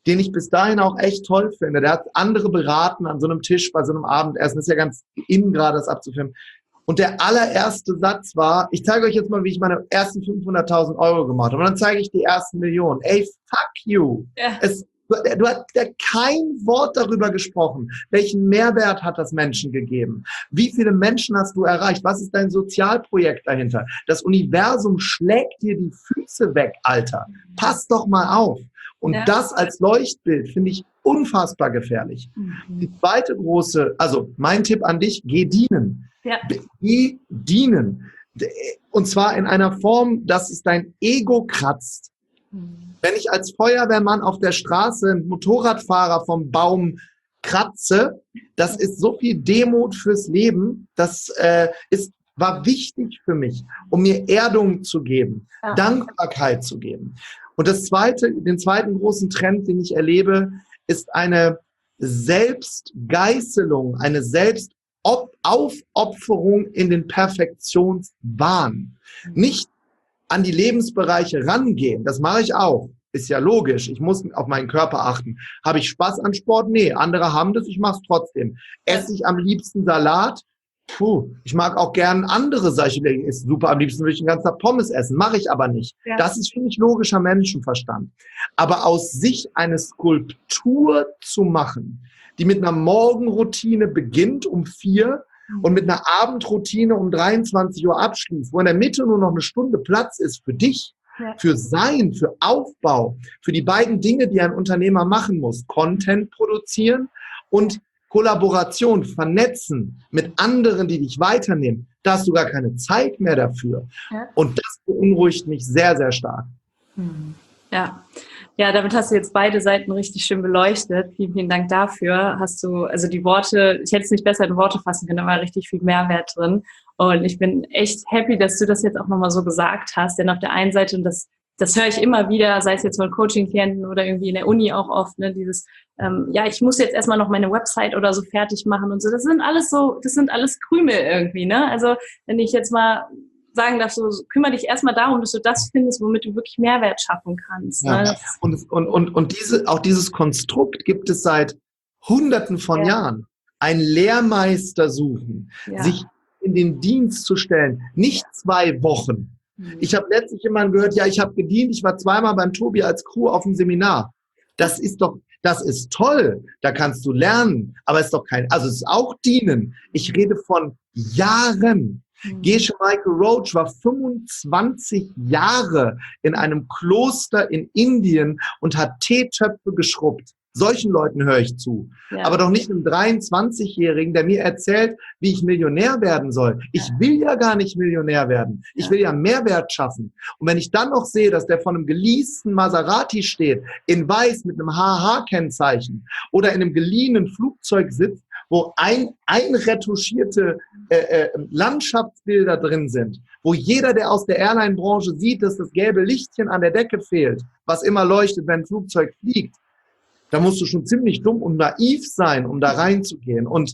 den ich bis dahin auch echt toll finde. Der hat andere beraten an so einem Tisch bei so einem Abendessen. Ist ja ganz in gerade, das abzufilmen. Und der allererste Satz war, ich zeige euch jetzt mal, wie ich meine ersten 500.000 Euro gemacht habe. Und dann zeige ich die ersten Millionen. Ey, fuck you. Ja. Du hast ja kein Wort darüber gesprochen. Welchen Mehrwert hat das Menschen gegeben? Wie viele Menschen hast du erreicht? Was ist dein Sozialprojekt dahinter? Das Universum schlägt dir die Füße weg, Alter. Pass doch mal auf. Und das als Leuchtbild finde ich unfassbar gefährlich. Die zweite große, also mein Tipp an dich, geh dienen. Ja. Geh dienen. Und zwar in einer Form, dass es dein Ego kratzt. Wenn ich als Feuerwehrmann auf der Straße einen Motorradfahrer vom Baum kratze, das ist so viel Demut fürs Leben, das war wichtig für mich, um mir Erdung zu geben, Dankbarkeit zu geben. Und den zweiten großen Trend, den ich erlebe, ist eine Selbstgeißelung, eine Selbstaufopferung in den Perfektionswahn. Nicht an die Lebensbereiche rangehen, das mache ich auch. Ist ja logisch, ich muss auf meinen Körper achten. Habe ich Spaß an Sport? Nee, andere haben das, ich mache es trotzdem. Esse ich am liebsten Salat? Ich mag auch gern andere Sachen. Ist super, am liebsten würde ich den ganzen Tag Pommes essen, mache ich aber nicht. Ja. Das ist für mich logischer Menschenverstand. Aber aus sich eine Skulptur zu machen, die mit einer Morgenroutine beginnt um 4 und mit einer Abendroutine um 23 Uhr abschließt, wo in der Mitte nur noch eine Stunde Platz ist für dich, für Sein, für Aufbau, für die beiden Dinge, die ein Unternehmer machen muss. Content produzieren und Kollaboration, vernetzen mit anderen, die dich weiternehmen. Da hast du gar keine Zeit mehr dafür. Ja. Und das beunruhigt mich sehr, sehr stark. Ja, damit hast du jetzt beide Seiten richtig schön beleuchtet. Vielen, vielen Dank dafür. Hast du, also die Worte, ich hätte es nicht besser in Worte fassen können, da war richtig viel Mehrwert drin. Und ich bin echt happy, dass du das jetzt auch nochmal so gesagt hast. Denn auf der einen Seite, und das höre ich immer wieder, sei es jetzt von Coaching-Klienten oder irgendwie in der Uni auch oft, ne, dieses, ich muss jetzt erstmal noch meine Website oder so fertig machen und so. Das sind alles Krümel irgendwie, ne? Also, wenn ich jetzt mal sagen darf, so kümmere dich erstmal darum, dass du das findest, womit du wirklich Mehrwert schaffen kannst. Ne? Ja. Und dieses Konstrukt gibt es seit Hunderten von Jahren. Ein Lehrmeister suchen, sich in den Dienst zu stellen, nicht 2 Wochen. Ich habe letztlich jemanden gehört, ich habe gedient, ich war 2-mal beim Tobi als Crew auf dem Seminar. Das ist toll, da kannst du lernen, aber es ist doch es ist auch dienen. Ich rede von Jahren. Geshe Michael Roach war 25 Jahre in einem Kloster in Indien und hat Teetöpfe geschrubbt. Solchen Leuten höre ich zu. Ja. Aber doch nicht einem 23-Jährigen, der mir erzählt, wie ich Millionär werden soll. Ich will ja gar nicht Millionär werden. Ich will ja Mehrwert schaffen. Und wenn ich dann noch sehe, dass der von einem geleasten Maserati steht, in weiß mit einem HH-Kennzeichen oder in einem geliehenen Flugzeug sitzt, wo einretuschierte Landschaftsbilder drin sind, wo jeder, der aus der Airline-Branche sieht, dass das gelbe Lichtchen an der Decke fehlt, was immer leuchtet, wenn ein Flugzeug fliegt, da musst du schon ziemlich dumm und naiv sein, um da reinzugehen. Und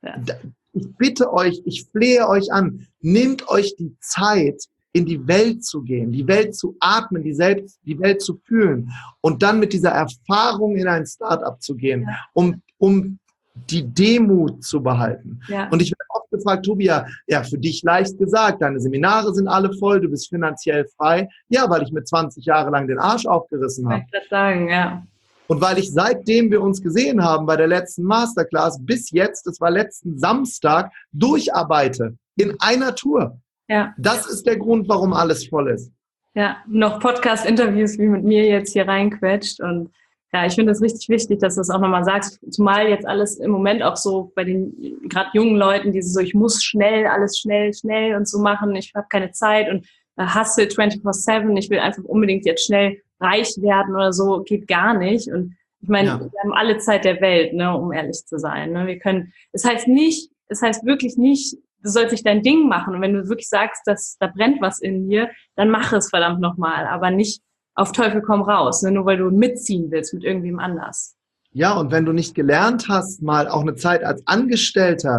ich bitte euch, ich flehe euch an, nehmt euch die Zeit, in die Welt zu gehen, die Welt zu atmen, die Welt zu fühlen und dann mit dieser Erfahrung in ein Start-up zu gehen, um die Demut zu behalten. Ja. Und ich werde oft gefragt, Tobi, für dich leicht gesagt, deine Seminare sind alle voll, du bist finanziell frei. Ja, weil ich mir 20 Jahre lang den Arsch aufgerissen habe. Ich würde sagen, ja. Und weil ich seitdem wir uns gesehen haben bei der letzten Masterclass bis jetzt, das war letzten Samstag, durcharbeite in einer Tour. Ja. Das ist der Grund, warum alles voll ist. Ja, noch Podcast-Interviews wie mit mir jetzt hier reinquetscht und ja, ich finde es richtig wichtig, dass du es auch nochmal sagst, zumal jetzt alles im Moment auch so bei den gerade jungen Leuten, diese so, ich muss schnell, alles schnell und so machen, ich habe keine Zeit und hustle 24/7, ich will einfach unbedingt jetzt schnell reich werden oder so, geht gar nicht. Und ich meine, wir haben alle Zeit der Welt, ne, um ehrlich zu sein. Ne? Es heißt wirklich nicht, du sollst nicht dein Ding machen. Und wenn du wirklich sagst, dass da brennt was in dir, dann mach es verdammt nochmal, aber nicht auf Teufel komm raus, ne? Nur weil du mitziehen willst mit irgendwem anders. Ja, und wenn du nicht gelernt hast, mal auch eine Zeit als Angestellter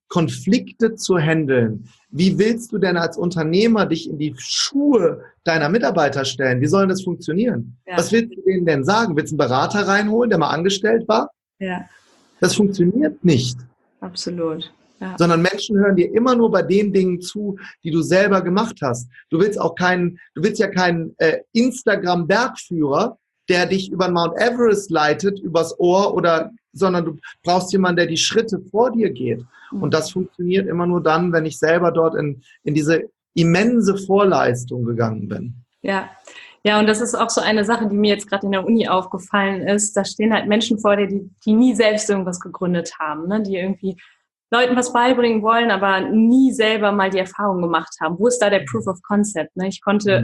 Konflikte zu handeln. Wie willst du denn als Unternehmer dich in die Schuhe deiner Mitarbeiter stellen? Wie soll das funktionieren? Ja. Was willst du denen denn sagen? Willst du einen Berater reinholen, der mal angestellt war? Ja. Das funktioniert nicht. Absolut. Ja. Sondern Menschen hören dir immer nur bei den Dingen zu, die du selber gemacht hast. Du willst ja keinen Instagram-Bergführer, der dich über Mount Everest leitet, übers Ohr, sondern du brauchst jemanden, der die Schritte vor dir geht. Und das funktioniert immer nur dann, wenn ich selber dort in diese immense Vorleistung gegangen bin. Ja. Ja, und das ist auch so eine Sache, die mir jetzt gerade in der Uni aufgefallen ist. Da stehen halt Menschen vor dir, die nie selbst irgendwas gegründet haben, ne? Die irgendwie Leuten was beibringen wollen, aber nie selber mal die Erfahrung gemacht haben. Wo ist da der Proof of Concept? Ne? Ich konnte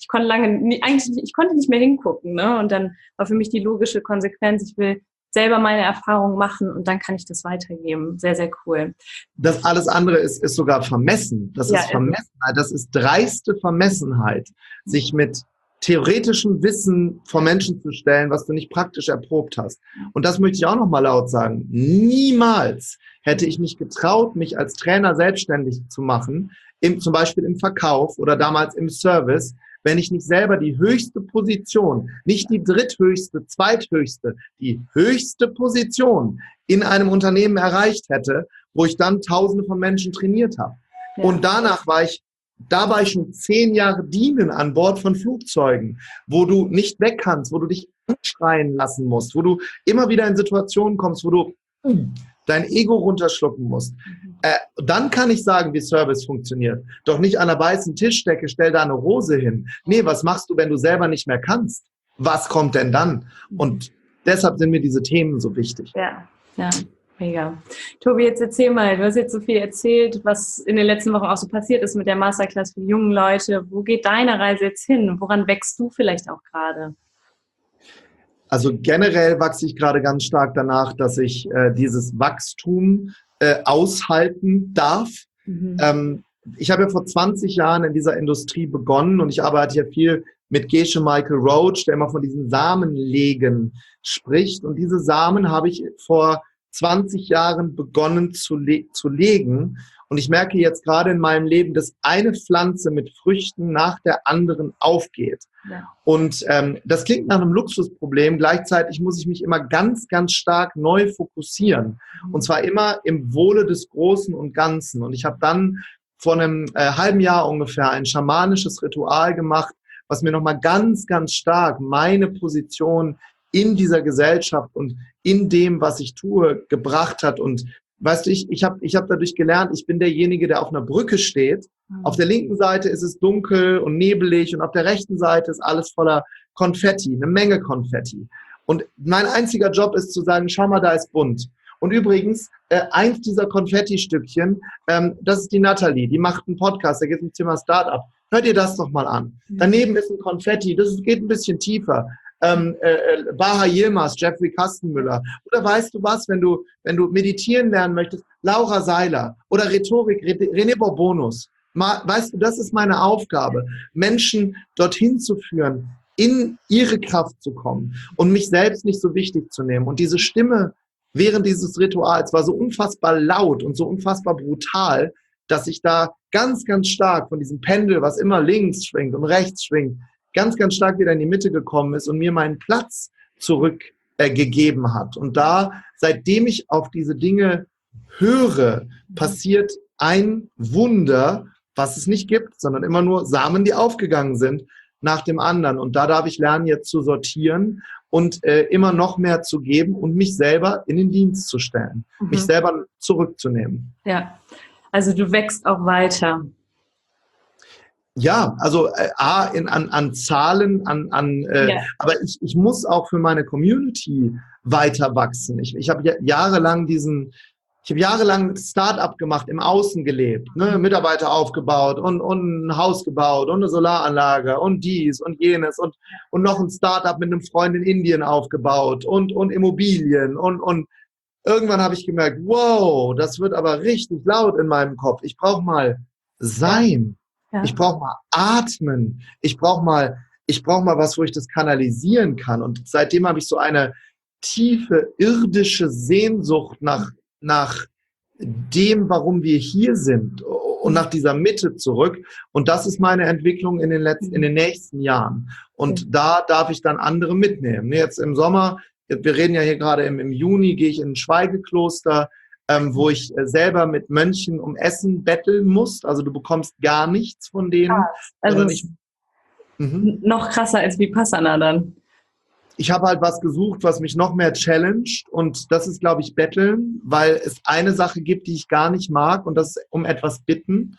nicht mehr hingucken. Ne? Und dann war für mich die logische Konsequenz, ich will selber meine Erfahrungen machen und dann kann ich das weitergeben. Sehr, sehr cool. Das alles andere ist sogar vermessen. Das ist Vermessenheit. Das ist dreiste Vermessenheit, sich mit theoretischem Wissen vor Menschen zu stellen, was du nicht praktisch erprobt hast. Und das möchte ich auch noch mal laut sagen. Niemals hätte ich mich getraut, mich als Trainer selbstständig zu machen, zum Beispiel im Verkauf oder damals im Service, wenn ich nicht selber die höchste Position, nicht die dritthöchste, zweithöchste, die höchste Position in einem Unternehmen erreicht hätte, wo ich dann Tausende von Menschen trainiert habe. Ja. Und danach war ich schon 10 Jahre dienen an Bord von Flugzeugen, wo du nicht weg kannst, wo du dich anschreien lassen musst, wo du immer wieder in Situationen kommst, wo du dein Ego runterschlucken musst. Dann kann ich sagen, wie Service funktioniert. Doch nicht an einer weißen Tischdecke, stell da eine Rose hin. Nee, was machst du, wenn du selber nicht mehr kannst? Was kommt denn dann? Und deshalb sind mir diese Themen so wichtig. Ja, ja. Mega. Tobi, jetzt erzähl mal, du hast jetzt so viel erzählt, was in den letzten Wochen auch so passiert ist mit der Masterclass für die jungen Leute. Wo geht deine Reise jetzt hin? Woran wächst du vielleicht auch gerade? Also generell wachse ich gerade ganz stark danach, dass ich dieses Wachstum aushalten darf. Ich habe ja vor 20 Jahren in dieser Industrie begonnen und ich arbeite ja viel mit Gesche Michael Roach, der immer von diesen Samenlegen spricht. Und diese Samen habe ich vor 20 Jahren begonnen zu legen. Und ich merke jetzt gerade in meinem Leben, dass eine Pflanze mit Früchten nach der anderen aufgeht. Ja. Und das klingt nach einem Luxusproblem. Gleichzeitig muss ich mich immer ganz, ganz stark neu fokussieren. Und zwar immer im Wohle des Großen und Ganzen. Und ich habe dann vor einem halben Jahr ungefähr ein schamanisches Ritual gemacht, was mir nochmal ganz, ganz stark meine Position in dieser Gesellschaft und in dem, was ich tue, gebracht hat. Und weißt du, ich hab dadurch gelernt, ich bin derjenige, der auf einer Brücke steht. Auf der linken Seite ist es dunkel und nebelig und auf der rechten Seite ist alles voller Konfetti, eine Menge Konfetti. Und mein einziger Job ist zu sagen, schau mal, da ist bunt. Und übrigens, eins dieser Konfetti-Stückchen, das ist die Nathalie, die macht einen Podcast, da geht es ums Thema Startup. Hört ihr das doch mal an. Daneben ist ein Konfetti, das geht ein bisschen tiefer. Baha Yilmaz, Jeffrey Kastenmüller. Oder weißt du was, wenn du meditieren lernen möchtest, Laura Seiler oder Rhetorik, René Bourbonus. Weißt du, das ist meine Aufgabe, Menschen dorthin zu führen, in ihre Kraft zu kommen und mich selbst nicht so wichtig zu nehmen. Und diese Stimme während dieses Rituals war so unfassbar laut und so unfassbar brutal, dass ich da ganz, ganz stark von diesem Pendel, was immer links schwingt und rechts schwingt, ganz, ganz stark wieder in die Mitte gekommen ist und mir meinen Platz zurückgegeben hat. Und da, seitdem ich auf diese Dinge höre, passiert ein Wunder, was es nicht gibt, sondern immer nur Samen, die aufgegangen sind, nach dem anderen. Und da darf ich lernen, jetzt zu sortieren und immer noch mehr zu geben und mich selber in den Dienst zu stellen, mich selber zurückzunehmen. Ja, also du wächst auch weiter. Ja, also an Zahlen, aber ich muss auch für meine Community weiter wachsen. Ich habe jahrelang ein Start-up gemacht, im Außen gelebt, ne? Mitarbeiter aufgebaut und ein Haus gebaut und eine Solaranlage und dies und jenes und noch ein Start-up mit einem Freund in Indien aufgebaut und Immobilien und irgendwann habe ich gemerkt, wow, das wird aber richtig laut in meinem Kopf. Ich brauche mal Sein. Ja. Ich brauche mal atmen. Ich brauche mal was, wo ich das kanalisieren kann. Und seitdem habe ich so eine tiefe irdische Sehnsucht nach dem, warum wir hier sind und nach dieser Mitte zurück. Und das ist meine Entwicklung in den nächsten Jahren. Und da darf ich dann andere mitnehmen. Jetzt im Sommer, wir reden ja hier gerade im Juni, gehe ich in ein Schweigekloster, wo ich selber mit Mönchen um Essen betteln muss. Also du bekommst gar nichts von denen. Also noch krasser als Vipassana dann. Ich habe halt was gesucht, was mich noch mehr challenged, und das ist, glaube ich, Betteln, weil es eine Sache gibt, die ich gar nicht mag, und das ist um etwas bitten.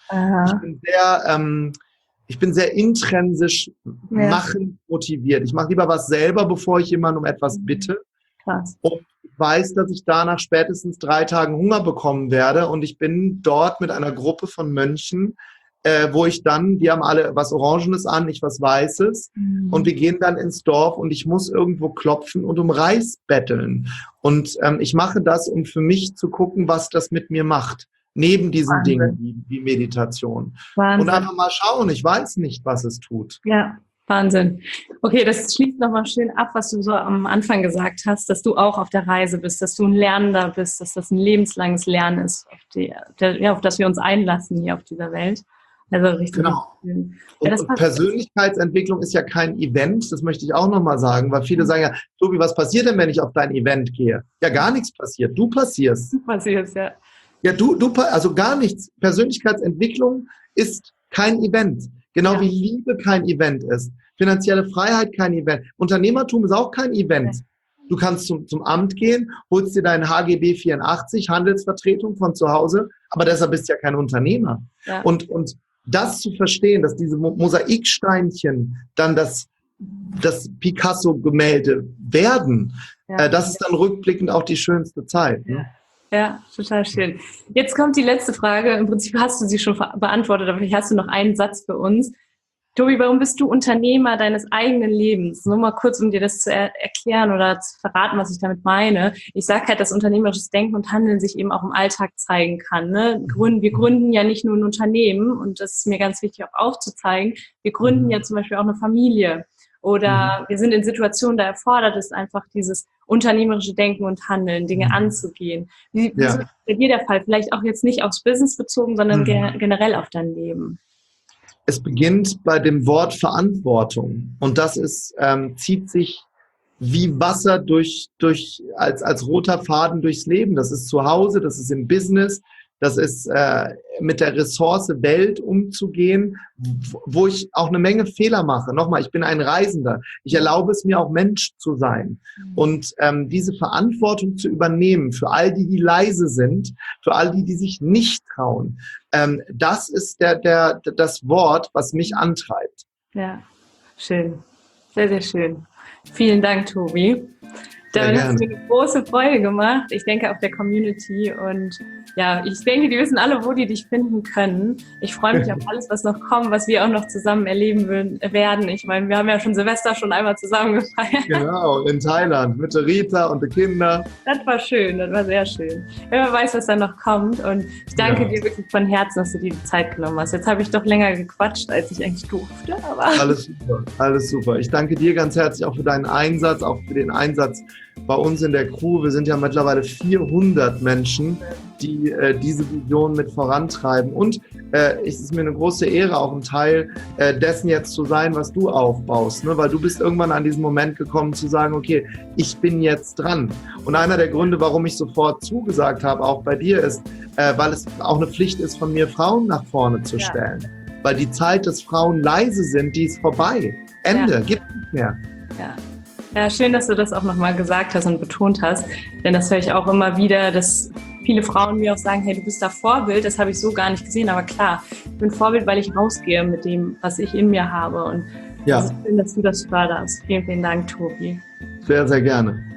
Ich bin sehr intrinsisch machen motiviert. Ich mache lieber was selber, bevor ich jemanden um etwas bitte. Krass. Und ich weiß, dass ich danach spätestens 3 Tagen Hunger bekommen werde, und ich bin dort mit einer Gruppe von Mönchen, wo ich dann, die haben alle was Orangenes an, ich was Weißes, und wir gehen dann ins Dorf und ich muss irgendwo klopfen und um Reis betteln. Und ich mache das, um für mich zu gucken, was das mit mir macht, neben diesen Dingen wie Meditation. Wahnsinn. Und einfach mal schauen, ich weiß nicht, was es tut. Ja, Wahnsinn. Okay, das schließt nochmal schön ab, was du so am Anfang gesagt hast, dass du auch auf der Reise bist, dass du ein Lernender bist, dass das ein lebenslanges Lernen ist, auf das wir uns einlassen hier auf dieser Welt. Also richtig. Genau. Und Persönlichkeitsentwicklung ist ja kein Event, das möchte ich auch nochmal sagen, weil viele sagen ja, Tobi, was passiert denn, wenn ich auf dein Event gehe? Ja, gar nichts passiert. Du passierst. Du passierst, ja. Ja, also gar nichts. Persönlichkeitsentwicklung ist kein Event. Genau wie Liebe kein Event ist. Finanzielle Freiheit kein Event. Unternehmertum ist auch kein Event. Du kannst zum Amt gehen, holst dir deinen HGB 84, Handelsvertretung von zu Hause, aber deshalb bist du ja kein Unternehmer. Ja. Und das zu verstehen, dass diese Mosaiksteinchen dann das Picasso-Gemälde werden, das ist dann rückblickend auch die schönste Zeit. Ne? Ja, total schön. Jetzt kommt die letzte Frage. Im Prinzip hast du sie schon beantwortet, aber vielleicht hast du noch einen Satz für uns. Tobi, warum bist du Unternehmer deines eigenen Lebens? Nur mal kurz, um dir das zu erklären oder zu verraten, was ich damit meine. Ich sage halt, dass unternehmerisches Denken und Handeln sich eben auch im Alltag zeigen kann. Ne? Wir gründen ja nicht nur ein Unternehmen, und das ist mir ganz wichtig auch aufzuzeigen. Wir gründen ja zum Beispiel auch eine Familie. Oder wir sind in Situationen, da erfordert es einfach dieses unternehmerische Denken und Handeln, Dinge anzugehen. Wie ist bei dir der Fall? Vielleicht auch jetzt nicht aufs Business bezogen, sondern generell auf dein Leben. Es beginnt bei dem Wort Verantwortung, und das zieht sich wie Wasser als roter Faden durchs Leben. Das ist zu Hause, das ist im Business, das ist mit der Ressource Welt umzugehen, wo ich auch eine Menge Fehler mache. Nochmal, ich bin ein Reisender. Ich erlaube es mir auch, Mensch zu sein. Und diese Verantwortung zu übernehmen für all die leise sind, für all die sich nicht trauen, das ist das Wort, was mich antreibt. Ja, schön. Sehr, sehr schön. Vielen Dank, Tobi. Damit hast du mir eine große Freude gemacht. Ich denke auch der Community, und ja, ich denke, die wissen alle, wo die dich finden können. Ich freue mich auf alles, was noch kommt, was wir auch noch zusammen erleben werden. Ich meine, wir haben ja schon Silvester schon einmal zusammen gefeiert. Genau, in Thailand mit der Rita und den Kindern. Das war schön, das war sehr schön. Wer weiß, was da noch kommt, und ich danke dir wirklich von Herzen, dass du dir die Zeit genommen hast. Jetzt habe ich doch länger gequatscht, als ich eigentlich durfte. Aber alles super, alles super. Ich danke dir ganz herzlich auch für deinen Einsatz, auch für den Einsatz bei uns in der Crew. Wir sind ja mittlerweile 400 Menschen, die diese Vision mit vorantreiben. Und es ist mir eine große Ehre, auch ein Teil dessen jetzt zu sein, was du aufbaust. Ne? Weil du bist irgendwann an diesen Moment gekommen, zu sagen, okay, ich bin jetzt dran. Und einer der Gründe, warum ich sofort zugesagt habe, auch bei dir, ist, weil es auch eine Pflicht ist von mir, Frauen nach vorne zu stellen. Weil die Zeit, dass Frauen leise sind, die ist vorbei. Ende, gibt nicht mehr. Ja. Ja, schön, dass du das auch nochmal gesagt hast und betont hast, denn das höre ich auch immer wieder, dass viele Frauen mir auch sagen, hey, du bist da Vorbild, das habe ich so gar nicht gesehen, aber klar, ich bin Vorbild, weil ich rausgehe mit dem, was ich in mir habe, und es ist schön, dass du das förderst. Vielen, vielen Dank, Tobi. Sehr, sehr gerne.